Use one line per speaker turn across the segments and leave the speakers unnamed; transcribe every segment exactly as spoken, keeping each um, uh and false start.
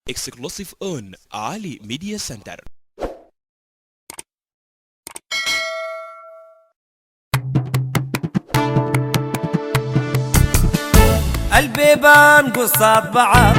exclusive on علي ميديا سنتر.
البيبان قصاد بعض،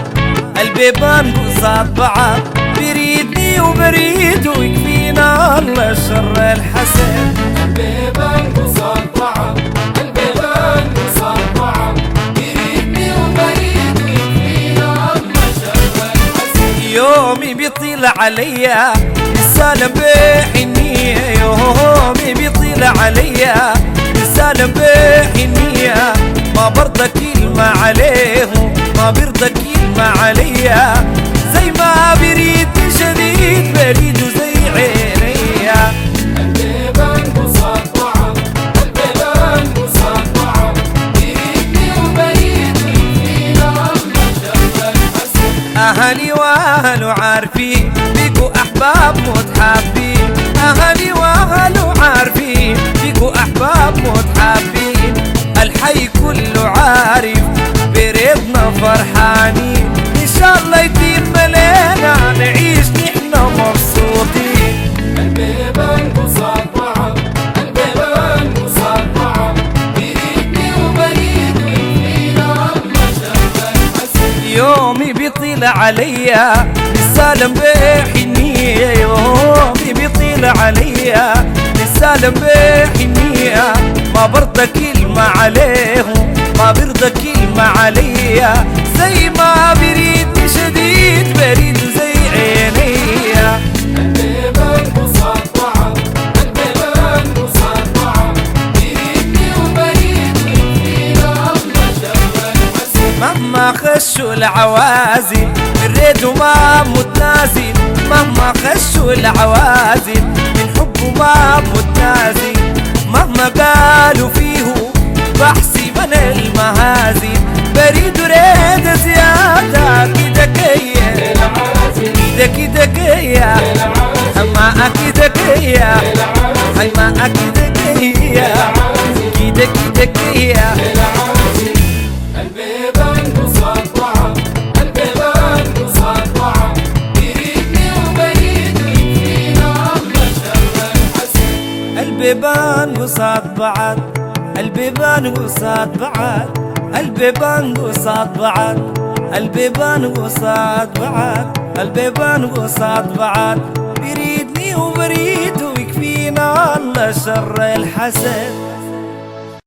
البيبان قصاد بعض، بريدني وبريد ويكفينا الله شر الحسد.
البيبان قصاد بعض، البيبان قصاد بعض، بريدني وبريد ويكفينا الله شر الحسد.
يومي بيطيل عليا السالم بحنية، يومي بيطيل عليا السالم بحنية، ما برضى كلمة عليهم، ما برضى كلمة عليا، زي ما بريد شديد بريد وزي عينيا.
البيبان قصاد بعض، البيبان قصاد بعض، بريدني وبريد ويكفينا الله شر الحسد.
أهلي وأهل عارفين بيكو أحباب متحابين، أهلي وأهل عارفين بيكو أحباب متحابين، الحي كله عارف بريدنا فرحانين، إن شاء الله يتم لنا نعيش نحنا مبسوطين.
البيبان قصاد بعض، البيبان قصاد بعض، بريدني وبريد ويكفينا الله شر الحسد.
يومي بيطيل عليا السالم بحنية، يومي بيطيل عليا السالم بحنية، ما برضى كلمة عليهم، ما برضى كلمة عليا، زي ما بريد شديد بريد زي عينيا.
البيبان قصاد بعض، البيبان قصاد بعض، بريدني وبريد ويكفينا الله شر الحسد.
مهما خشوا العوازل بالريد وما متنازل، مهما خشوا العوازل من حبه ما متنازل، مهما قالوا فيه بحسي من المهازل، بريد وريد زيادة كده كيا كده كده كيا، ما كده كيا ما كده كيا كده كده كيا.
البيبان قصاد بعض، البيبان قصاد بعض، بريدني وبريد ويكفينا الله شر الحسد.
البيبان قصاد بعض، البيبان قصاد بعض، البيبان قصاد بعض، البيبان قصاد بعض، البيبان قصاد بعض، بريدني وبريد ويكفينا الله شر الحسد.